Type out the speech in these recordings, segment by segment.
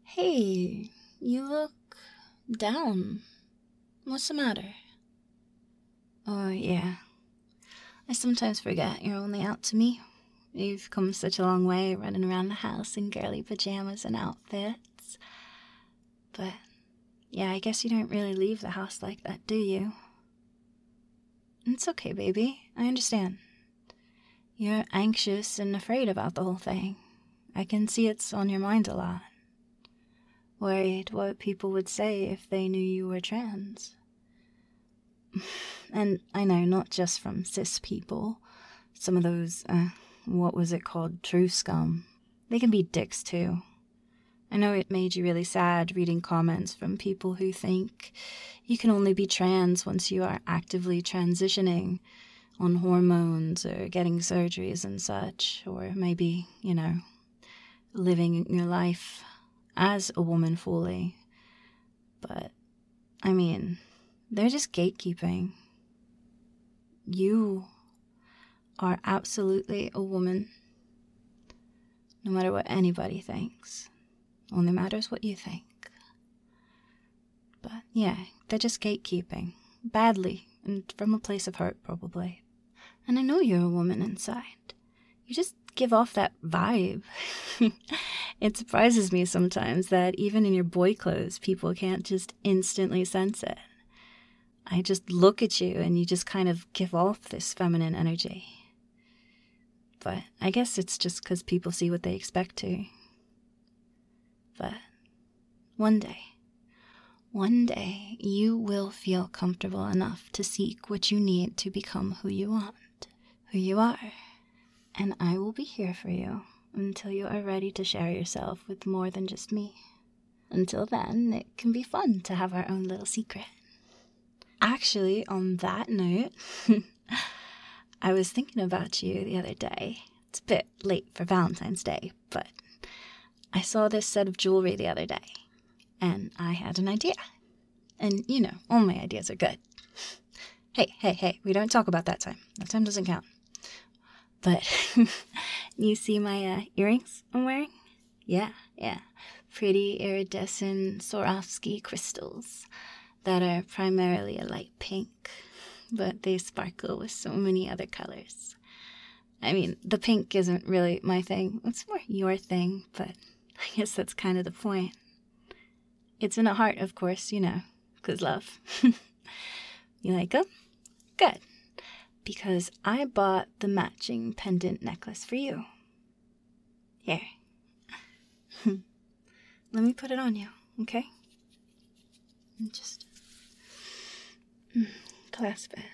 Hey, you look down. What's the matter? Oh, yeah. I sometimes forget you're only out to me. You've come such a long way running around the house in girly pajamas and outfits. But, yeah, I guess you don't really leave the house like that, do you? It's okay, baby. I understand. You're anxious and afraid about the whole thing. I can see it's on your mind a lot. Worried what people would say if they knew you were trans. And I know, not just from cis people. Some of those, what was it called, true scum. They can be dicks too. I know it made you really sad reading comments from people who think you can only be trans once you are actively transitioning on hormones or getting surgeries and such, or maybe, living your life as a woman fully. But, I mean, they're just gatekeeping. You are absolutely a woman, no matter what anybody thinks. Only matters what you think. But, yeah, they're just gatekeeping. Badly, and from a place of hurt, probably. And I know you're a woman inside. You just give off that vibe. It surprises me sometimes that even in your boy clothes, people can't just instantly sense it. I just look at you and you just kind of give off this feminine energy. But I guess it's just because people see what they expect to. But one day, you will feel comfortable enough to seek what you need to become who you want, who you are. And I will be here for you until you are ready to share yourself with more than just me. Until then, it can be fun to have our own little secret. Actually, on that note, I was thinking about you the other day. It's a bit late for Valentine's Day, but I saw this set of jewelry the other day, and I had an idea. And, all my ideas are good. Hey, we don't talk about that time. That time doesn't count. But you see my earrings I'm wearing? Yeah. Pretty iridescent Swarovski crystals that are primarily a light pink, but they sparkle with so many other colors. I mean, the pink isn't really my thing. It's more your thing, but I guess that's kind of the point. It's in a heart, of course, 'cause love. You like them? Good. Because I bought the matching pendant necklace for you. Here. Let me put it on you, okay? And just clasp it.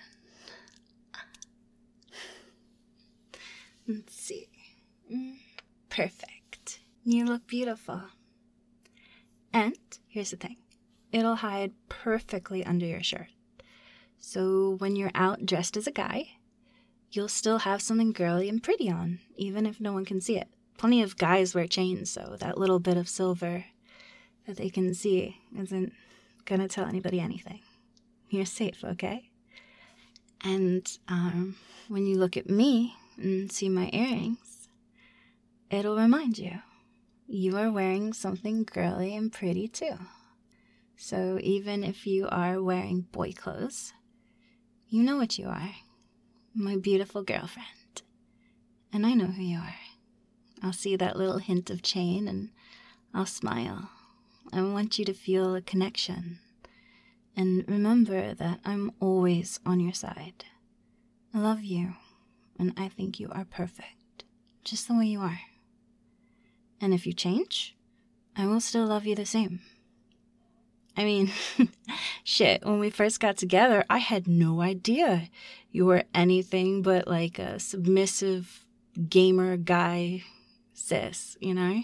Let's see. Perfect. You look beautiful. And here's the thing. It'll hide perfectly under your shirt. So when you're out dressed as a guy, you'll still have something girly and pretty on, even if no one can see it. Plenty of guys wear chains, so that little bit of silver that they can see isn't gonna tell anybody anything. You're safe, okay? And when you look at me and see my earrings, it'll remind you are wearing something girly and pretty too. So even if you are wearing boy clothes, you know what you are. My beautiful girlfriend. And I know who you are. I'll see that little hint of chain and I'll smile. I want you to feel a connection. And remember that I'm always on your side. I love you, and I think you are perfect, just the way you are. And if you change, I will still love you the same. I mean, shit, when we first got together, I had no idea you were anything but like a submissive gamer guy cis, And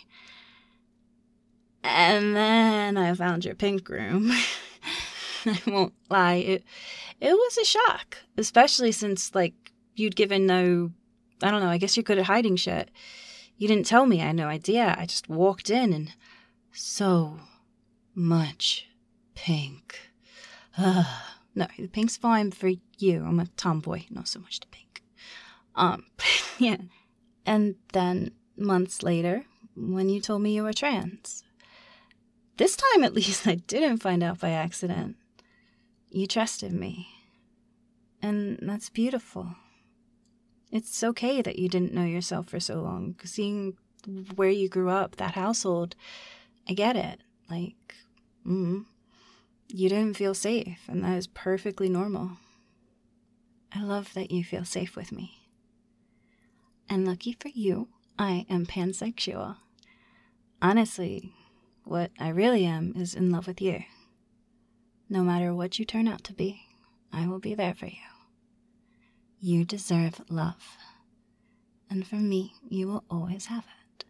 then I found your pink room. I won't lie, it was a shock, especially since, you'd given I guess you're good at hiding shit. You didn't tell me, I had no idea. I just walked in and so much pink. No, the pink's fine for you. I'm a tomboy, not so much to pink. Yeah. And then months later, when you told me you were trans, This time, at least, I didn't find out by accident. You trusted me. And that's beautiful. It's okay that you didn't know yourself for so long. Seeing where you grew up, that household, I get it. Like, you didn't feel safe, and that is perfectly normal. I love that you feel safe with me. And lucky for you, I am pansexual. Honestly, what I really am is in love with you. No matter what you turn out to be, I will be there for you. You deserve love. And from me, you will always have it.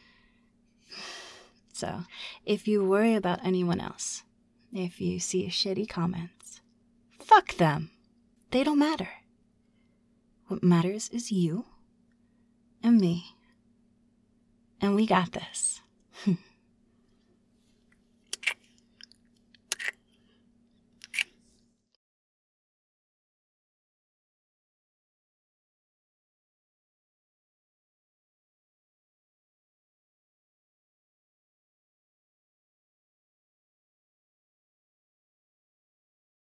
So, if you worry about anyone else, if you see shitty comments, fuck them. They don't matter. What matters is you and me. And we got this.